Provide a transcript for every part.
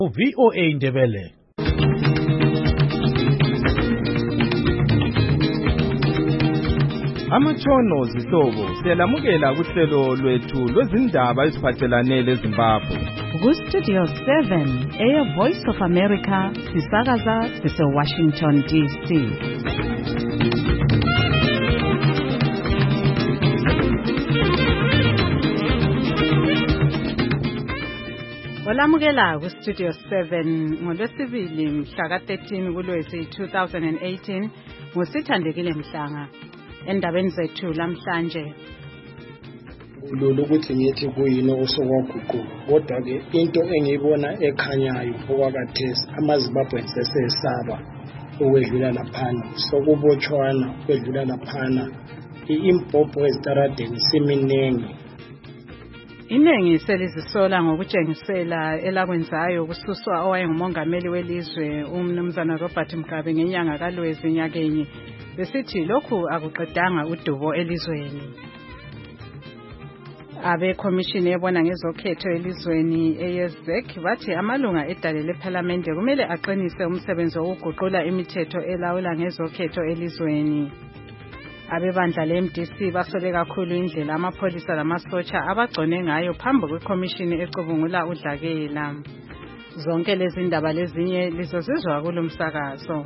VOA Ndebele. Amatshono zihlobo siyalamukela kuhlelo lwethu lwezindaba eziphathelane leZimbabwe. Ku-Studio 7 Air Voice of America sisakaza sise-Washington DC. Olamukela ku-Studio 7 ngolwesibili mhla ka-13 kuLwezi 2018 nguSithandekile Mhlanga. Endabeni zethu lamhlanje kulolu ukuthi ngithi kuyini osokwaguquka kodwa ke into engiyibona ekhanyayo okwakathesi amaZimbabwe sesesaba ukwedlula laphana sokubotshwana ukwedlula laphana impopho ezitaradeni siminengi. Iningi selizisola ngokutshengisela elakwenzayo kususwa owayengumongameli welizwe umnumzana Robert Mugabe ngenyanga kaLwezi nyakenye besithi lokhu akuqedanga udubo elizweni. Abekhomishini ebona ngezokhetho elizweni EYEZEC bathi amalunga edale lePhalamende kumele aqinise umsebenzi wokuguqula imithetho elawula ngezokhetho elizweni. Abebandla leMDC basole kakhulu indlela amapholisa lamasotsha abagcone ngayo phambi kwekhomishini ecubungula udlakela. Zonke lezi ndaba lezinye lizozizwa kulomsakazo.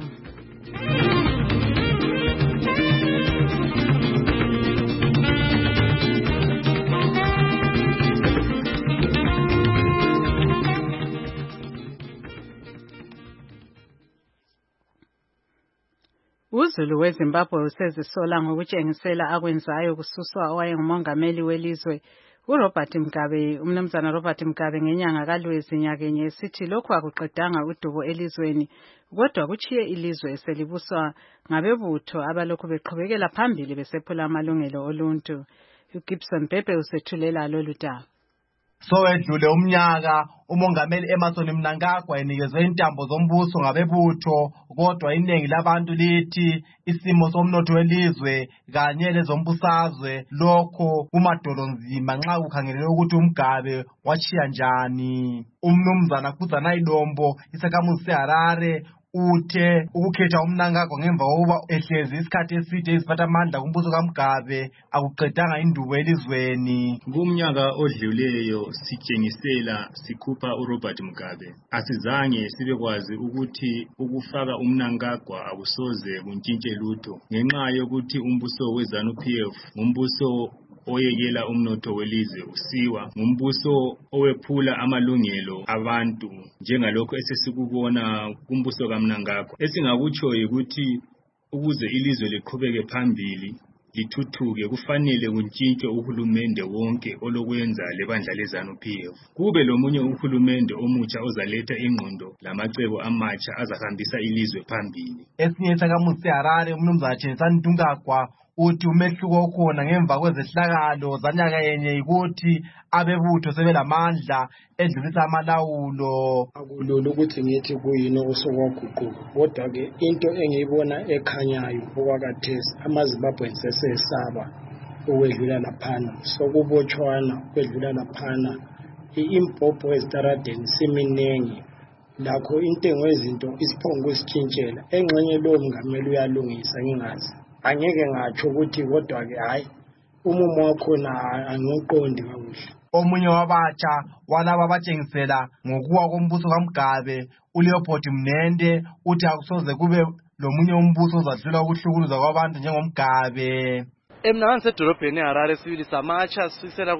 uZulu weZimbabwe usezisola ngokutshengisela akwenzayo kususwa owayengumongameli welizwe uRobert Mugabe umnumzana Robert Mugabe ngenyanga kaLwezi nyakenye esithi lokhu akuqedanga udubo elizweni kodwa kuchiye ilizwe selibuswa ngabebutho abalokhu beqhubekela phambili besephula amalungelo oluntu. uGibson Bhebhe usethulela lolu daba. Sowedlule umnyaka umongameli Emmerson Mnangagwa enikezwe intambo zombuso ngabebutho kodwa iningi labantu lithi isimo somnotho welizwe kanye lezombusazwe lokho kumadolonzima nxa kukhangelelwe ukuthi uMgabe wachiya njani. Umnumzana Kudzana Idombo isakhamuzi seHarare uthe ukukhetha uMnangagwa ngemva kokuba ehlezi isikhathi eside iziphathamandla kumbuso kaMgabe akuqedanga indubo elizweni. Kumnyaka odluleyo sitshengisela sikhupha uRobert Mugabe. Asizange sibekwazi ukuthi ukufaka uMnangagwa akusoze kuntshintshe lutho ngenxa yokuthi umbuso weZANU-PF umbuso oyekela umnotho welizwe usiwa ngumbuso owephula amalungelo abantu njengalokho esesikubona kumbuso kaMnangagwa. Esingakutsho ukuthi ukuze ilizwe liqhubeke phambili lithuthuke kufanele kuntshintshwe uhulumende wonke olokwenza lebandla leZANU-PF kube lomunye uhulumende omutsha ozaletha ingqondo lamacebo amatsha azahambisa ilizwe phambili. Esinye isakhamuzi seHarare umnumzana Chensani Ntungagwa uthi umehluko okhona ngemva kwezehlakalo zanyaka yenye yikuthi abebutho sebelamandla edlulisa amalawulo. Akulolu ukuthi ngithi kuyini osokwaguquka kodwa ke into engiyibona ekhanyayo okwakathesi amaZimbabwe sesesaba ukwedlula laphana sokubotshwana ukwedlula laphana impopho ezitaradeni siminengi lakho intengo yezinto isiphongo esitshintshela engxenye lo mongameli uyalungisa ngingazi angeke ngatsho ukuthi kodwa ke hayi umumo wakhona angiqondi kakuhle. Omunye wabatsha walaba abatshengisela ngokuwa kombuso kaMgabe uLeopold Mnende uthi akusoze kube lomunye umbuso ozadlula ukuhlukuluza kwabantu njengomgabe. Mina ngisedolobheni eHarare sibili samatsha sisela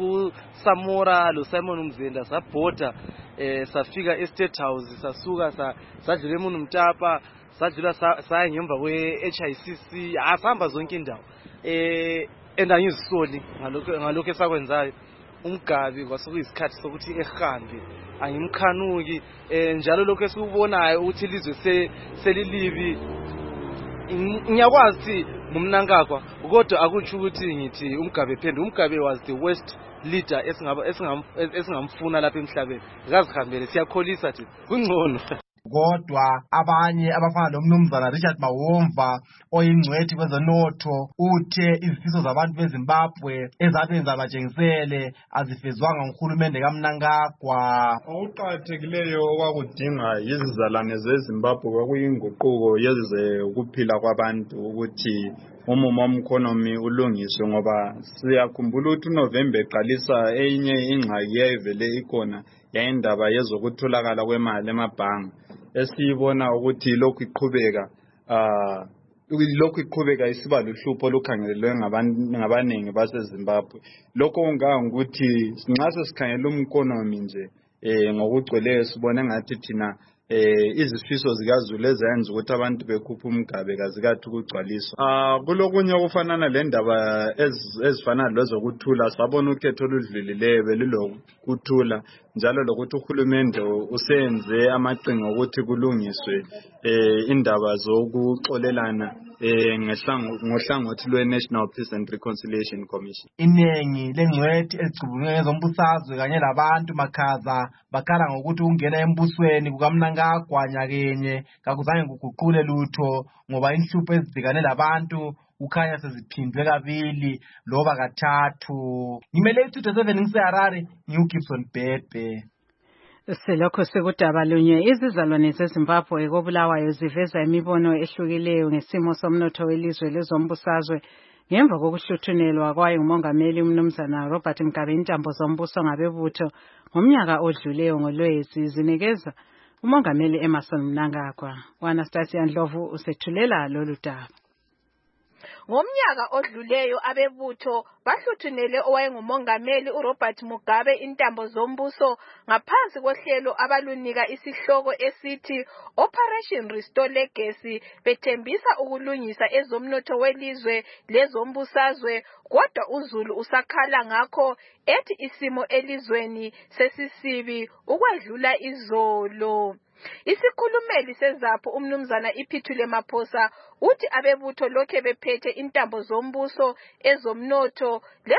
kuSamora loSimon Mzenda sabhoda safika eState House sasuka sadlula eMunu Mtapa sadlula saya ngemva kwe-HICC asihamba zonke indawo engizisoli ngalokho esakwenzayo uMgabe kwasekuyisikhathi sokuthi ehambe angimkhanuki njalo lokho esikubonayo ukuthi ilizwe selilibi ngiyakwazi uMnangagwa kodwa akutsho ukuthi ngithi uMgabe phende. uMgabe was the worst leader esingamfuna lapha emhlabeni. Akazihambele siyakholisa thina kungcono. kodwa abanye abafana lomnumzana Richard Mawomva oyingcwethi kwezonotho uthe izifiso zabantu beZimbabwe ezabenza batshengisele azifezwanga nguhulumende kaMnangagwa. Okuqakathekileyo okwakudinga yizizalwane zeZimbabwe kwakuyinguquko yeze ukuphila kwabantu ukuthi umumo womkhonomi ulungiswe, ngoba siyakhumbula ukuthi uNovember eqalisa enye ingxaki yayivele ikhona yayindaba yezokutholakala kwemali emabhangi esiyibona ukuthi lokhu iqhubeka isiba luhlupho olukhangelelwe ngabaningi baseZimbabwe. Lokho kungangokuthi nxa sesikhangela umkhonomi nje ngokugcweleyo sibone ngathi thina izifiso zikaZulu ezenza ukuthi abantu bekhupha umgabe kazikathi ukugcwaliswa. Kulokunye okufanana lendaba ezifana lezokuthula sabona ukhetho oludlulileyo belulokuthula njalo lokuthi uhulumende usenze amaqhinga ukuthi kulungiswe indaba zokuxolelana ngohlangothi lwe-National Peace and Reconciliation Commission. Inengi lengcwethi ezicubungula ngezombusazwe kanye labantu makhaza bakhala ngokuthi ukungena embusweni kukaMnangagwa nyakenye kakuzange kuguqule lutho ngoba inhlupho ezibhekane labantu ukhanya seziphindwe kabili loba kathathu. Ngimele iThuto 7 ngiseHarare ngiuGibson Bhebhe. Selokho sekudaba lunye izizalwane zeZimbabwe koBulawayo ziveza imibono ehlukileyo ngesimo somnotho welizwe lezombusazwe ngemva kokuhluthunelwa kwayo umongameli umnumzana Robert Mugabe intambo zombuso ngabebutho ngomnyaka odluleyo ngoLwezi zinikeza umongameli Emmerson Mnangagwa. Anastasia Ndlovu usethulela lolu daba. Ngomnyaka odluleyo abebutho bahluthunele owayengumongameli uRobert Mugabe intambo zombuso ngaphansi kohlelo abalunika isihloko esithi Operation Restore Legacy bethembisa ukulungisa ezomnotho welizwe lezombusazwe, kodwa uZulu usakhala ngakho ethi isimo elizweni sesisibi ukwedlula izolo. Isikhulumeli seZAPHU umnumzana Iphithule Maphosa uthi abebutho lokhe bephethe intambo zombuso ezomnotho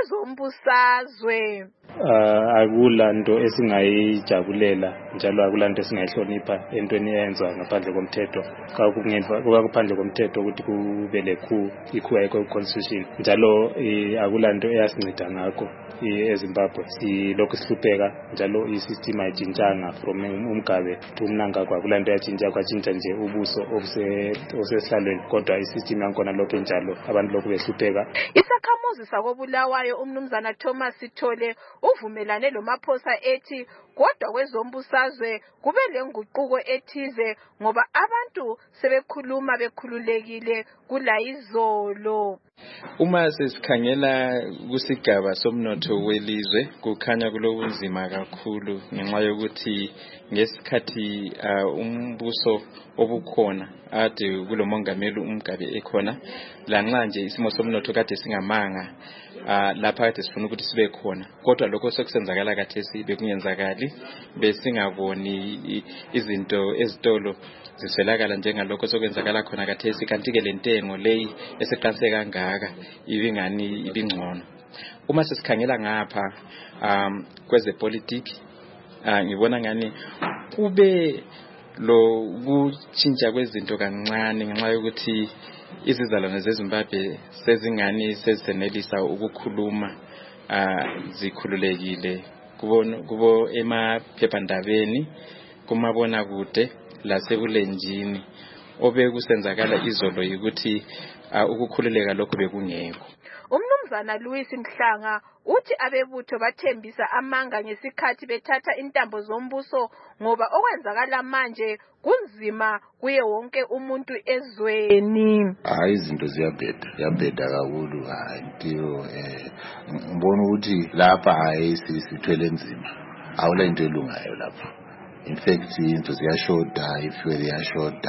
lezombusazwe. Akulanto esingayijabulela njalo akulanto esingayihlonipha entweni eyenziwa ngaphandle komthetho. Kuphandle komthetho ukuthi kube lekhu ikhu constitution njalo akulanto eyasinceda ngakho eZimbabwe. Silokhu sihlupheka njalo isystem ayitshintshanga from uMgabe to Mnangagwa. Akulanto yatshintsha kwatshintsha nje ubuso osesihlalweni kodwa isystem yakhona lokho njalo abantu lokhu behlupheka. Isakhamuzi sakoBulawayo umnumzana Thomas Sithole uvumelane loMaphosa ethi kodwa kwezombusazwe kube lenguquko ethize ngoba abantu sebekhuluma bekhululekile kulayizolo. Uma sesikhangela kusigaba somnotho welizwe kukhanya kulobunzima kakhulu ngenxa yokuthi ngesikhathi umbuso obukhona ade kulomongameli uMgabe ekhona lanxa nje isimo somnotho kade singamanga lapha kade sifuna ukuthi sibe khona, kodwa lokho sekusenzakala khathesi bekungenzakali besingaboni izinto ezitolo ziswelakala njengalokho sokwenzakala khona khathesi, kanti ke lentengo leyi esiqanise kangaka ibingani ibingcono. Uma sesikhangela ngapha kwezepolitiki ngibona ngani kube lo kutshintsha kwezinto kancane ngenxa yokuthi izizalwane zeZimbabwe sezingani sezenelisa ukukhuluma zikhululekile kubo emaphephandabeni kumabona kude lasebulenjini. Obekusenzakala izolo yikuthi ukukhululeka lokho bekungekho. Umnumzana Louis Mhlanga uthi abebutho bathembisa amanga ngesikhathi bethatha intambo zombuso ngoba okwenzakala manje kunzima kuye wonke umuntu ezweni. Izinto ziyabheda kakhulu until ngibona ukuthi lapha sithwele nzima awula into elungayo lapha. In fact into ziyashoda, ifuel iyashoda,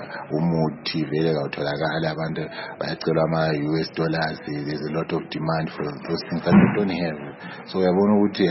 umuthi vele kawutholakala, abantu bayacela ama-US dollars. There's a lot of demand for those things that we don't have. So uyabona ukuthi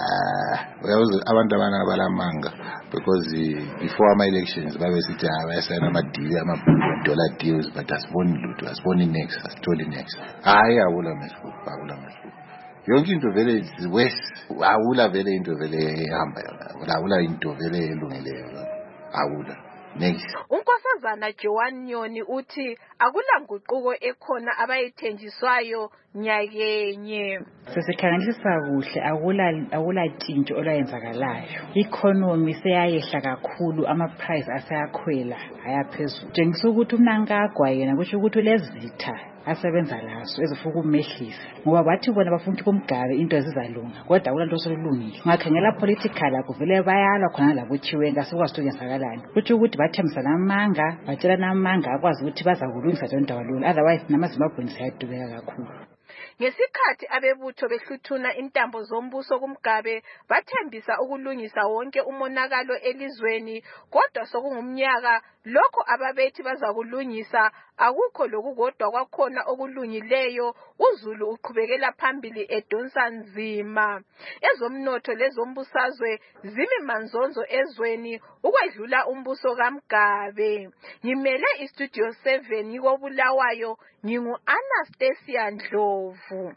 abantu abangabalamanga because before ama-elections babesithi bayasayina ama-deal, ama-dollar deals, but asiboni lutho, asiboni next, asitholi next. Akula mehluko. Yonke into vele worse. Awula vele into vele ehamba yona. Awula into vele elungileyo. Awula. Next. uNkosazana Joan Nyoni uthi akulanguquko ekhona abayithenjiswayo nyakenye. Sesikhangelisisa kuhle akula tshintsho olwayenzakalayo. Economy seyayehla kakhulu, ama price aseyakhwela ayaphezulu. Njengisa ukuthi uMnangagwa yena kusho ukuthi lezitha asebenza lazo ezifuna ukumehlisa ngoba bathi bona bafuna ukuthi kumgabe into ezizalunga kodwa akulanto osolungile. Ngakhangela political akuvele bayalwa khona labo Chiwenga sikwazi ukuthi yenzakalani. Kuthi ukuthi bathembisa namanga batshela namanga akwazi ukuthi bazakulungisa zonke ndawalula, otherwise namaZimbabwe sayadubeka kakhulu. Ngesikhathi abebutho behluthuna intambo zombuso kumgabe bathembisa ukulungisa wonke umonakalo elizweni, kodwa sokungumnyaka lokho ababethi bazakulungisa akukho lokukodwa kwakhona okulungileyo. uZulu uqhubekela phambili edonsa nzima. Ezomnotho lezombusazwe zimi manzonzo ezweni ukwedlula umbuso kaMgabe. Ngimele iStudio 7 ngikobulawayo, ngingu Anastasia Ndlovu.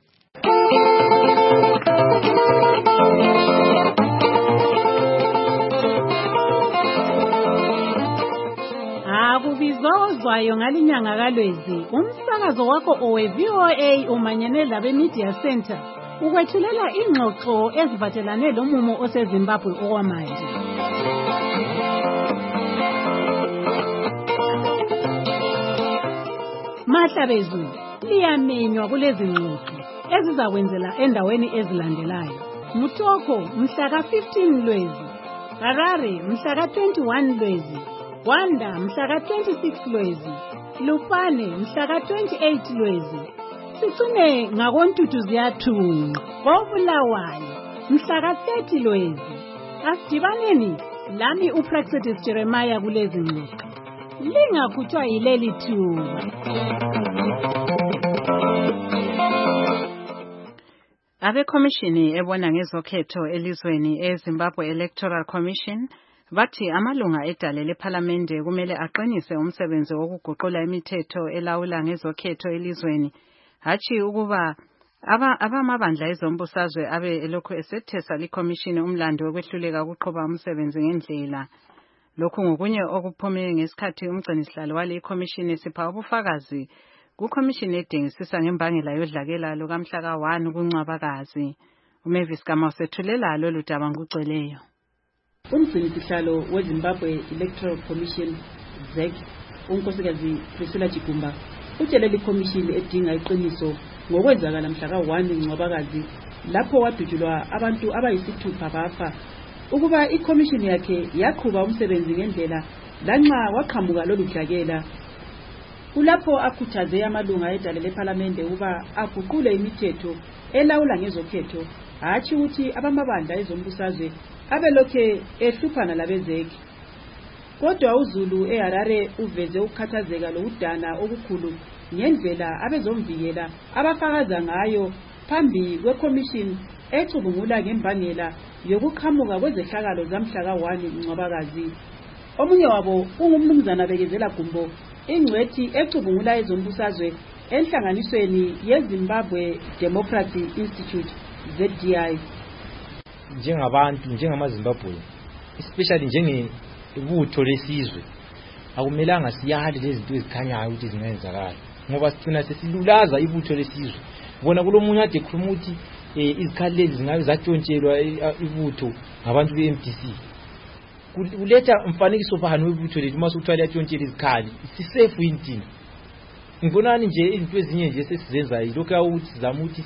Akubizozwayo ngalinyanga kaLwezi umsakazo wakho owe VOA umanyene labe Media Center ukwethulela ingxoxo ezivatelane lomumo oseZimbabwe okwamanje. Mahlabezu liyamenywa kulezi ngxoxo ezizakwenzela endaweni ezilandelayo. Mutoko mhla ka-15 Lwezi, Harare mhla ka-21 Lwezi, Rwanda mhla ka-26 Lwezi, Lupane mhla ka-28 Lwezi. Sicine ngakoNtuthu ziyathunqa koBulawayo mhla ka-30 Lwezi. Asidibaneni lami uPraxedis Jeremiah kulezi ngxoxo. Lingakhutshwa yileli thuba. Abekhomishini ebona ngezokhetho elizweni eZimbabwe Electoral Commission bathi amalunga edale lePhalamende kumele aqinise umsebenzi wokuguqula imithetho elawula ngezokhetho elizweni, hatshi ukuba abamabandla ezombusazwe abe elokhu esethesa likhomishini umlando wokwehluleka ukuqhuba umsebenzi ngendlela. Lokhu ngokunye okuphume ngesikhathi umgcinisihlalo wale ikhomishini sipha ubufakazi kukhomishini edingisisa ngembangela yodlakela lokamhla ka-1 kuNcwabakazi. uMavis Gama usethulela lolu daba ngugcweleyo. Umgcinisihlalo weZimbabwe Electoral Commission ZEC unkosikazi Priscilla Chigumba utshele likhomishini edinga iqiniso ngokwenzakala mhla ka-1 Ncwabakazi lapho wadutshulwa abantu abayisithupha bafa, ukuba ikhomishini yakhe yaqhuba umsebenzi ngendlela lanxa waqhamuka lolu dlakela. Kulapho akhuthaze amalunga edale lePhalamende ukuba aguqule imithetho elawula ngezokhetho, hatshi ukuthi abamabandla ezombusazwe abelokhe ehluphana labezeki. Kodwa uZulu eHarare uveze ukukhathazeka lokudana okukhulu ngendlela abezomvikela abafakaza ngayo phambi kwekhomishini ecubungula ngembangela yokuqhamuka kwezehlakalo zamhla ka-1 Ncwabakazi. Omunye wabo ungumnumzana Bekezela Gumbo, ingcwethi ecubungula ezombusazwe enhlanganisweni yeZimbabwe Democracy Institute ZDI. Njengabantu njengamaZimbabwe especially njengebutho lesizwe akumelanga siyale lezi zinto ezikhanyayo ukuthi zingenzakala ngoba sifuna sesilulaza ibutho lesizwe. Bona kulomunye ade khuluma ukuthi izikhali lezi zingabe zatshontshelwa ibutho ngabantu beMDC. Kuletha umfanekiso phana webutho lethu mase uthwala yatshontshelwa izikhali sisafe yini? Ngibonani nje izinto ezinye nje sesizenza yilokho ukuthi sizama ukuthi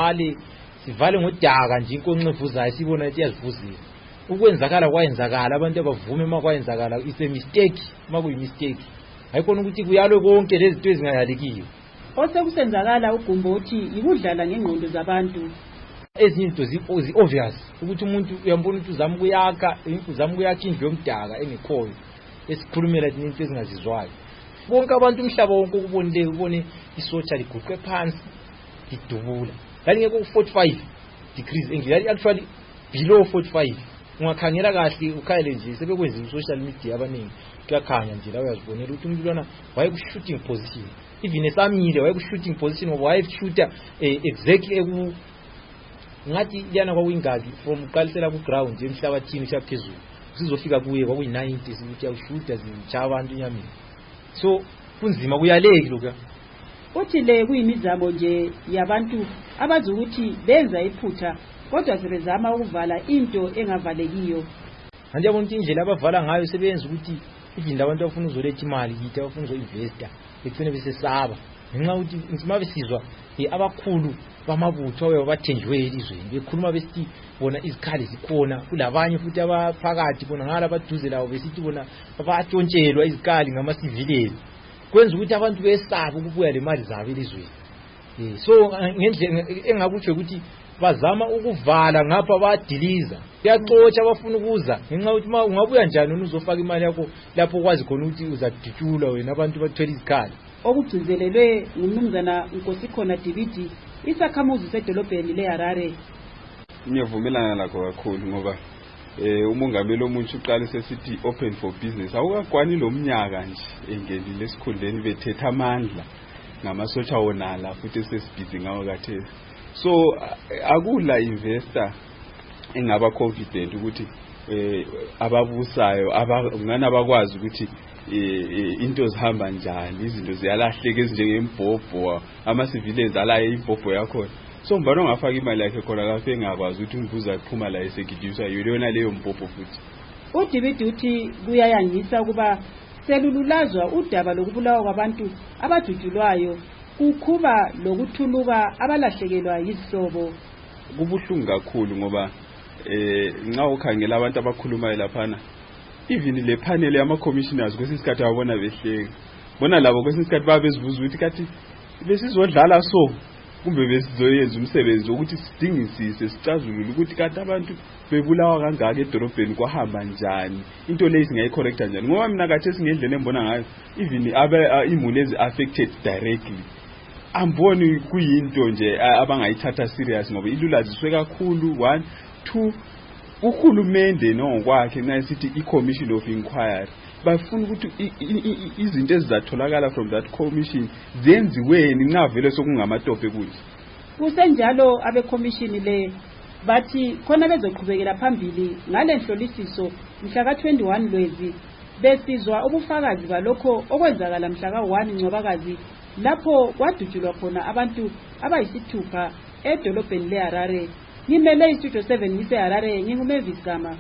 sivale ngodaka nje inkoncevuzayo sibona ukuthi yazivuzile. Ukwenzakala kwayenzakala, abantu abavume makwayenzakala is a mistake, makuyi mistake. Hayikhona ukuthi kuyalwe konke lezi zinto ezingayalekiyo. Osekusenzakala uGumbo uthi ikudlala ngengqondo zabantu. Ezinye into zi-obvious ukuthi umuntu uyambona ukuthi uzama ukuyakha indlu yomdaka engekhoyo esikhulumela izinto ezingazizwayo. Bonke abantu umhlaba wonke ukubonile ubone isotsha liguqwe phansi lidubula. Kanti ngeke ku-45 degrees Celsius, actually below 45. Ungakhangela kahle ukhayele nje sebekwenza social media abaningi kuyakhanya nje la uyazibonela ukuthi umuntu lona waye ku shooting position, even esamile waye ku shooting position ngoba waye shooter exactly ngathi yana kwawingaki from uqalisela ku ground emhlabathini uyaphezulu sizofika kuye kwakuyi-90 sithi awushuda zichaya abantu inyameni. So kunzima kuyaleki lokho. Uthi le kuyimizamo nje yabantu abazi ukuthi benza iphutha kodwa sebezama ukuvala into engavalekiyo. Manje yabona ukuthi indlela abavala ngayo sebenza ukuthi izinto abantu abafuna uzoletha imali yithi abafuna uzoinvesta bethune besesaba. Ngenxa ukuthi nzima besizwa abakhulu bamabutho abathenjwe elizweni bekhuluma besithi bona izikhali zikhona kulabanye futhi abaphakathi bona ngala baduze lawo besithi bona babatshontshela izikhali ngama-civilians. Kwenza ukuthi abantu besaba ukubuya le mali zabo elizweni. So ngendlela engakutsho ukuthi bazama ukuvala ngapha badiliza kuyaxotsha abafuna ukuza ngenxa ukuthi ungabuya njani uzofaka imali yakho lapho ukwazi khona ukuthi uzadutshula wena abantu bathwele izikhali. Okugcizelelwe ngumnumzana Nkosikhona Dibidi isakhamuzi sedolobheni leHarare. Ngiyavumelana lakho kakhulu ngoba umongameli omuntsha uqala sesithi open for business awukakwani lo mnyaka nje engenile esikhundleni bethetha amandla ngamasotsha wonala futhi sesibhizi ngawo kathesi. So akula investor engaba confident ukuthi ababusayo ngana bakwazi ukuthi into zihamba njani izinto ziyalahleka ezinjengembhobho ama-civilians alaye imbhobho yakho. So mbona ongafaka imali yakhe khona lapho engakwazi ukuthi umvuza aphuma la esegidiswa yona leyo mbhobho futhi. UDibidi uthi kuyayangisa ukuba selululazwa udaba lokubulawa kwabantu abadutshulwayo kukhuba lokuthuluka abalahlekelwa yizihlobo. Kubuhlungu kakhulu ngoba nxa ukhangela abantu abakhulumayo laphana even le panel yama-commissioners kwesisikhathi ababona behleka bona labo kwesisikhathi babezibuza ukuthi kathi besizodlala so kumbe besizoyenza umsebenzi wokuthi sidingisise sicazulule ukuthi kanti abantu bebulawa kangaka edorobheni kwahamba njani into leyo singayicorrecta njani ngoba mina kathesi ngendlela embona ngayo even imuli ezi-affected directly amboni kuyinto nje abangayithatha serious ngoba ilulaziswe kakhulu 1 2 uhulumende nokwakhe nasithi i-commission of inquiry bafuna ukuthi izinto ezizatholakala from that commission zenziweni nxa vele sokungamatope kuthi. Kusenjalo abekhomishini le bathi khona bezoqhubekela phambili ngale nhlolisiso mhla ka-21 Lwezi besizwa ubufakazi balokho okwenzakala mhla ka-1 Ncwabakazi lapho kwadutshulwa khona abantu abayisithupha edolobheni leHarare. Ngimele istudio 7 ngiseHarare nginguMavis Gama.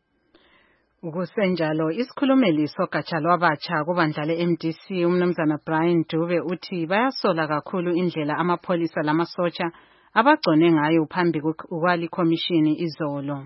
Kusenjalo isikhulumeli sogatsha lwabatsha kubandla le-MDC umnumzana Brian Dube uthi bayasola kakhulu indlela amapholisa lamasotsha abagcone ngayo phambi kwali commission izolo.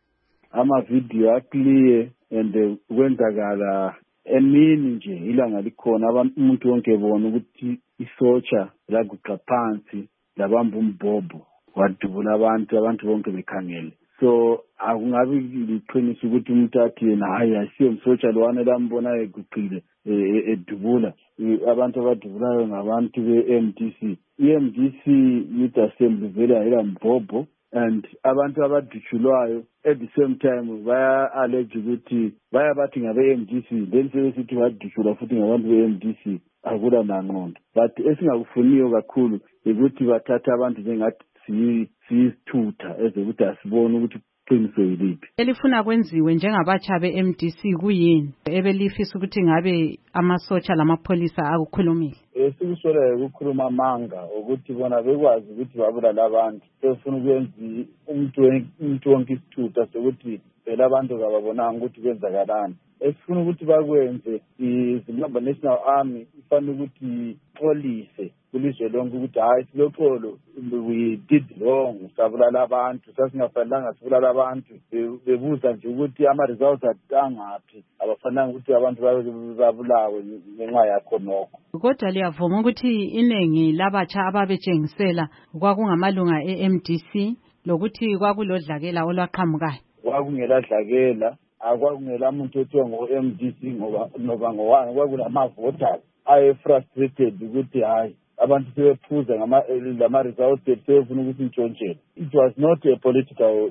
Ama-video clear and kwenzakala emini nje ilanga likhona umuntu wonke bona ukuthi isotsha laguqa phansi labamba umbhobho wadubula abantu bonke bekhangele. So akungabi liqiniso ukuthi umuntu athi yena hayi asiyo umsotsha lowana lambona eguqile edubula. Abantu abadubulayo ngabantu be-MDC. I-MDC Youth Assembly vele ayila mbhobho and abantu abadutshulwayo at the same time baya-allege ukuthi bathi ngabe-MDC then sebesithi badutshulwa futhi ngabantu be-MDC akula nangqondo. But esingakufuniyo kakhulu ukuthi bathatha abantu njengathi siyisithutha ezokuthi asibone ukuthi iqiniso yiliphi. Elifuna kwenziwe njengabatsha be-MDC kuyini ebelifisa ukuthi ngabe amasotsha lamapholisa akukhulumile? Esikusolayo ukukhuluma amanga ukuthi bona bekwazi ukuthi babulala abantu. Sefuna ukwenza umuntu wonke isithutha sokuthi phela abantu kababonanga ukuthi kwenzakalani. Esifuna ukuthi bakwenze iZimbabwe National Army ifanele ukuthi ixolise kulizwe lonke ukuthi hayi siloxolo we did wrong sabulala abantu sasingafanelanga sibulala abantu bebuza nje ukuthi ama-results angaphi abafanelanga ukuthi abantu babulawe ngenxa yakho nokho. Kodwa liyavuma ukuthi iningi labatsha ababetshengisela kwakungamalunga e-MDC lokuthi kwakulodlakela olwaqhamukayo? Kwakungeladlakela akwakungela muntu othiwa ngo-MDC ngoba ngowani kwakulamavoters aye-frustrated ukuthi hayi abantu sebephuza lama-results sebefuna ukuthi intshontshele. It was not a political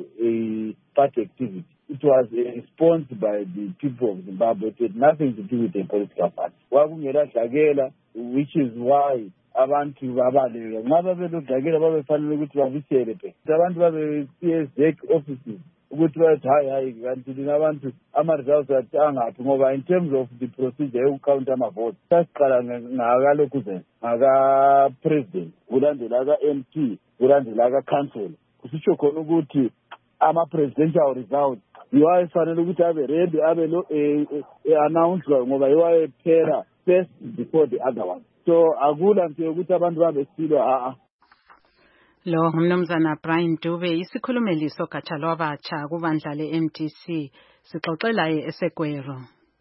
party activity. It was a response by the people of Zimbabwe. It had nothing to do with a political party. Kwakungeladlakela, which is why abantu babaleka nxa babelodlakela babefanele ukuthi babisele pe abantu babesiye ZEC offices ukuthi bathi hayi kanti lina abantu ama-results angaphi ngoba in terms of the procedure yokukhawunta ama-vote sasiqala ngakalokhu zenza ngaka-president kulandela aka-MP kulandela aka-council kusitsho khona ukuthi ama-presidential results yiwo ayefanele ukuthi abe ready abe announced ngoba yiwo ayephera first before the other one. So akula nje ukuthi abantu babesilwa Lo umnumzana Brian Dube isikhulumeli sogatsha lwabatsha kubandla le-MDC sixoxela eSegwero.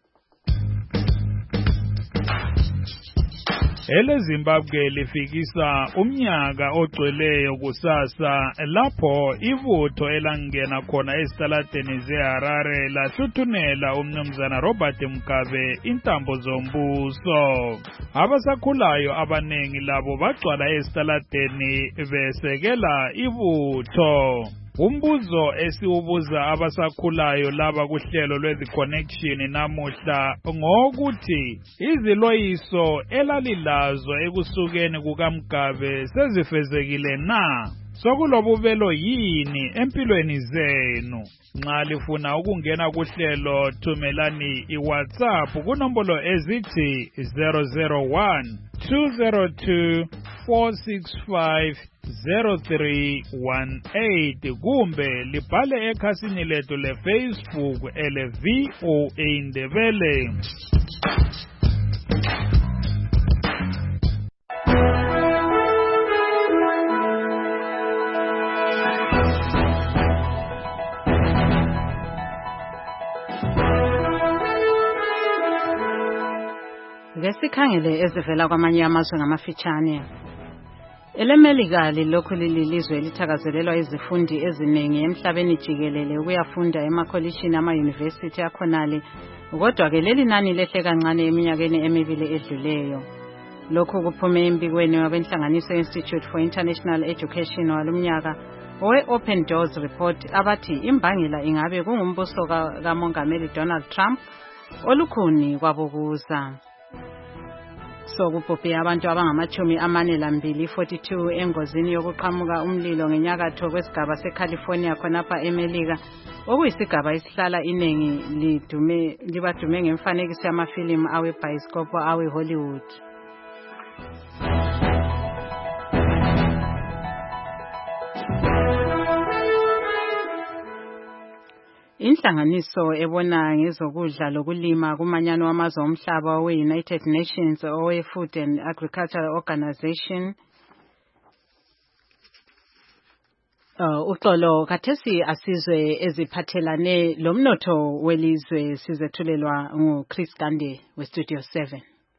EleZimbabwe lifikisa umnyaka ogcweleyo kusasa lapho ibutho elangena khona esitaladeni zeHarare lahluthunela umnumzana Robert Mugabe intambo zombuso. Abasakhulayo abanengi labo bagcwala esitaladeni besekela ibutho. Umbuzo esiwubuza abasakhulayo laba kuhlelo lweziconnection namuhla ngokuthi iziloyiso elalilazo ekusukeni kukaMugabe sezifezekile na? Sokulobubelo yini empilweni zenu? Nxa lifuna ukungena kuhlelo thumelani iWhatsApp kunombolo ezithi 001 202 465 0318 kumbe libhale ekhasini lethu leFacebook ele-VOA Indebele. Ngesikhangele ezivela kwamanye amazwe ngamafitshane. EleMelika lilokhu lilizwe elithakazelelwa izifundi eziningi emhlabeni jikelele ukuyafunda emakholishini ama-university akhonale, kodwa ke leli nani lehle kancane eminyakeni emibili edluleyo. Lokhu kuphume embikweni wabenhlanganiso Institute for International Education walumnyaka owe-Open Doors Report abathi imbangela ingabe kungumbuso kaMongameli Donald Trump olukhuni kwabokuza. Kubhubhe abantu abangama-42 engozini yokuqhamuka umlilo ngenyakatho kwesigaba seCalifornia khonapha eMelika, okuyisigaba esihlala iningi libadume ngemfanekiso yamafilimu awebhayisikopho awe-Hollywood. Inhlanganiso ebona ngezokudla lokulima kumanyano wamazwe omhlaba we-United Nations owe-Food and Agriculture Organization uxolo kathesi asizwe eziphathelane lomnotho welizwe sizethulelwa nguChris Gande weStudio 7.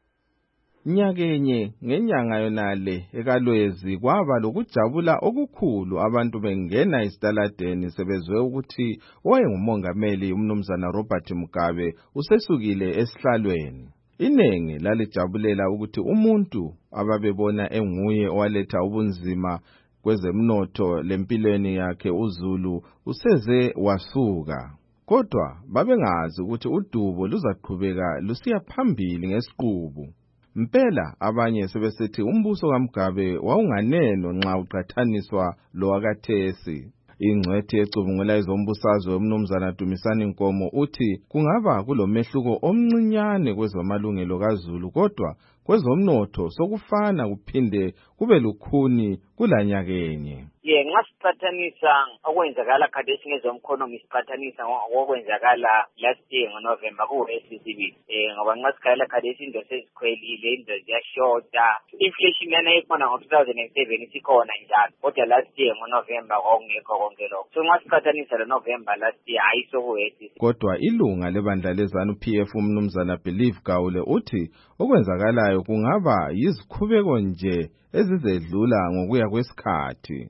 Nyakenye ngenyanga yonale ekalwezi kwaba lokujabula okukhulu abantu bengena esitaladeni sebezwe ukuthi owayengumongameli umnumzana Robert Mugabe usesukile esihlalweni. Inengi lalijabulela ukuthi umuntu ababebona enguye owaletha ubunzima kwezemnotho lempilweni yakhe uZulu useze wasuka. Kodwa babengazi ukuthi udubo luzaqhubeka lusiya phambili ngesiqubu. Mpela abanye sebesithi umbuso kaMugabe wawunganeno nxa uqathaniswa lo wakathesi. Ingcwethi ecubungula ezombusazwe umnumzana Dumisani Nkomo uthi kungaba kulomehluko omncinyane kwezamalungelo kaZulu, kodwa kwezomnotho sokufana kuphinde kube lukhuni kulanyakenye. Nxa siqathanisa okwenzakala khathesi ngezomkhonomi siqathanisa ngokwenzakala last year ngoNovember ku-SCCB ngoba nxa sikhalela khathesi into sezikhwelile, into ziyashota, inflation yana ikhona ngo-2007 isikhona njalo, kodwa last year ngoNovember kwakungekho konke lokho. So nxa siqathanisa lo-November last year hayiso ku-SCCB. Kodwa ilunga lebandla leZANU-PF umnumzana Believe Gawule uthi okwenzakalayo kungaba yizikhubeko nje ezizedlula ngokuya kwesikhathi.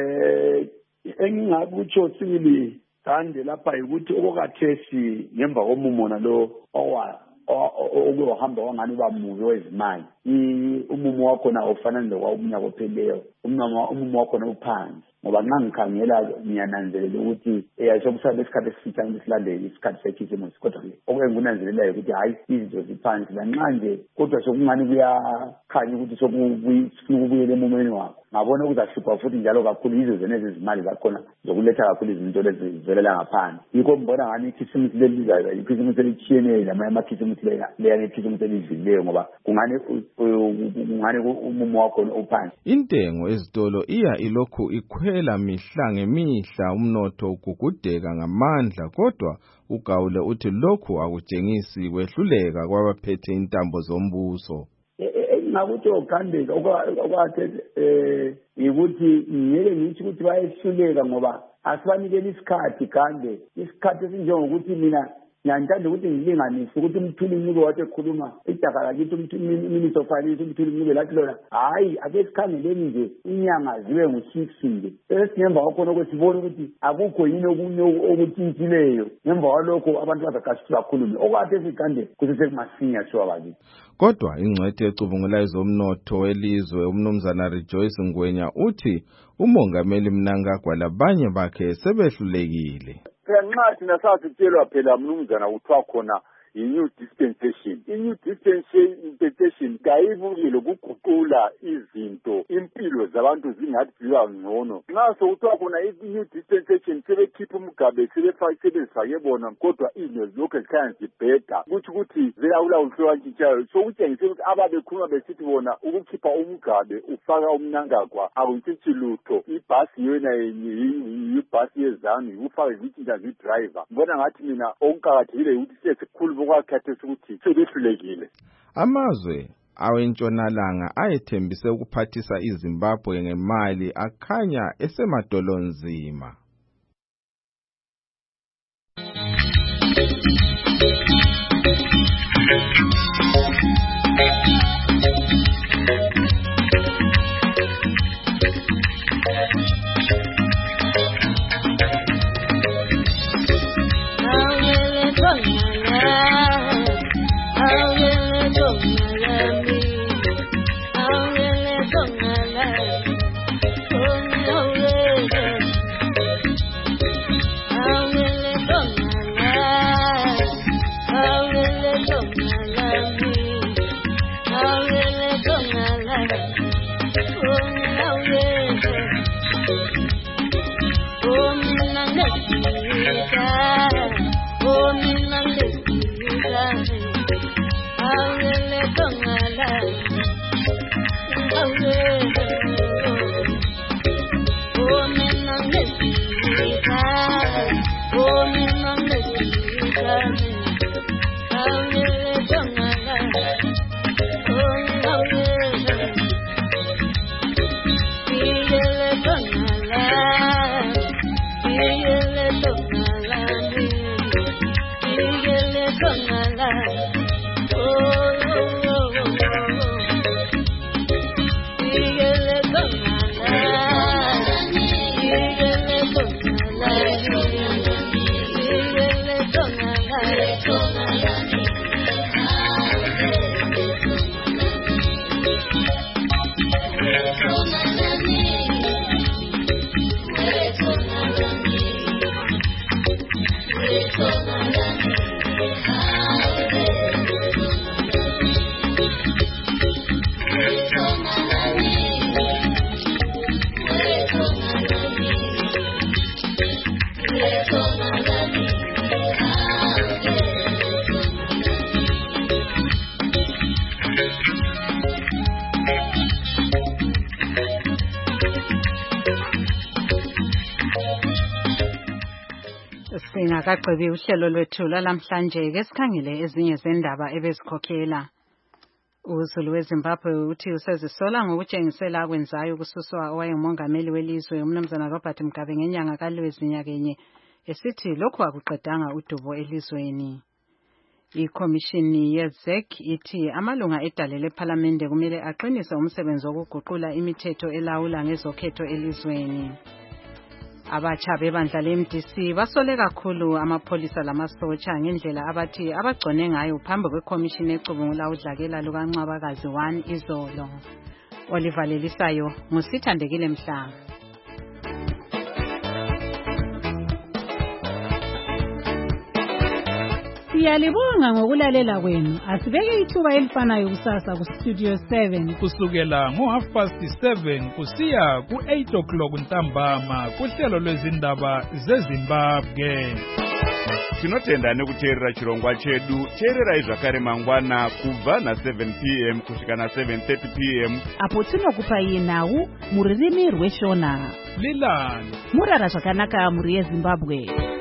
Engingakutsho sibili Gande lapha ukuthi okukhathesi ngemva komumona lo okuhamba wangani bamuvi wezimali, umumo wakhona ofana nokwaumnyaka opheleyo, umumo wakhona uphansi ngoba nxa ngikhangela ngiyananzelela ukuthi sokusale isikhathi esifitshane esilandele isikhathi sekhisimusi, kodwa okwengunanzelelayo ukuthi hayi izinto ziphansi lanxa nje kodwa sokungani kuyakhanya ukuthi sokufuna ukubuyela emumeni wakho. ngabona ukuzahlupha futhi njalo kakhulu yizo zenezi izimali zakhona zokuletha kakhulu izinto lezi zivelela ngaphandle. Yikho mbona ngani ikhisimusi lelizayo ikhisimusi elitshiyeneyo lamakhisimusi leyane ikhisimusi elidlileyo ngoba kungane umumo wakho uphansi. Intengo ezitolo iya ilokhu ikhwela mihla ngemihla, umnotho ugugudeka ngamandla, kodwa uGawule uthi lokhu akutshengisi kwehluleka kwabaphethe intambo zombuso. Ngakuthi okhandeka okwathe ukuthi ngeke ngithi ukuthi bayehluleka ngoba asibanikele isikhathi kande isikhathi esinjengokuthi mina ngiyathanda ukuthi ngilinganise ukuthi umthuli ncube wathi ekhuluma idaka lakithi Minister of Finance umthuli ncube lathi lona hayi ake sikhangeleni nje inyanga zibe ngu6 nje esingemva kwakhona ukuthi sibone ukuthi akukho yini okunye okuthintileyo ngemva kwalokho abantu bazaqashisa kakhulu okwathi sikande kusesemasinya siwa bakithi. Kodwa ingcwethe ecubungula ezomnotho welizwe umnumzana Rejoice Ngwenya uthi umongameli Mnangagwa labanye bakhe sebehlulekile. Nxa thina sasitshelwa phela mnumzana kuthiwa khona i-new dispensation. I-new dispensation kayibukile ukuguqula izinto impilo zabantu zingathi ziba ngcono. Nxa sokuthiwa khona i-new dispensation sebekhipha umgabe sebezifake bona kodwa izinto zilokhu zikhanya zibheda kuthi ukuthi vela kulawuhlwantshisayo sokutshengise ukuthi ababekhuluma besithi bona ukukhipha umgabe ufaka umnangagwa akuntshintshi lutho. Ibhasi yona yibhasi yezanu ufake zitshintsha zidriver. Ngibona ngathi mina okuqakathekile ukuthi sesikhulu bokwakhathesi ukuthi sebehlulekile. Amazwe awentshonalanga ayethembise ukuphathisa iZimbabwe ngemali akhanya esemadolonzima. Singakagqibi uhlelo lwethu lalamhlanje ke sikhangele ezinye zendaba ebezikhokhela. Uzulu weZimbabwe uthi usezisola ngokutshengisela akwenzayo kususwa owayengumongameli welizwe umnumzana Robert Mugabe ngenyanga kaLwezi nyakenye esithi lokhu akuqedanga udubo elizweni. Ikhomishini yeZEC ithi amalunga edale lePhalamende kumele aqinise umsebenzi wokuguqula imithetho elawula ngezokhetho elizweni. Abatsha bebandla leMDC basole kakhulu amapholisa lamasotsha ngendlela abathi abagcone ngayo phambi kwekhomishini ecubungula udlakela lukaNcwabakazi 1 izolo. Oliver Lelisayo ngusithandekile Mhlanga. Siyalibonga ngokulalela kwenu. Asibeke ithuba elifanayo kusasa ku Studio 7 kusukela ngo7:30 kusiya ku8 ntambama kuhlelo lwezindaba zeZimbabwe. Tinotenda nekuteerera chirongwa chedu. Teererai zvakare mangwana kubva na7 p.m. kusvika na7:30 p.m. apo tinokupai nhau mururimi rweshona. Lilani murara zvakanaka muri yeZimbabwe.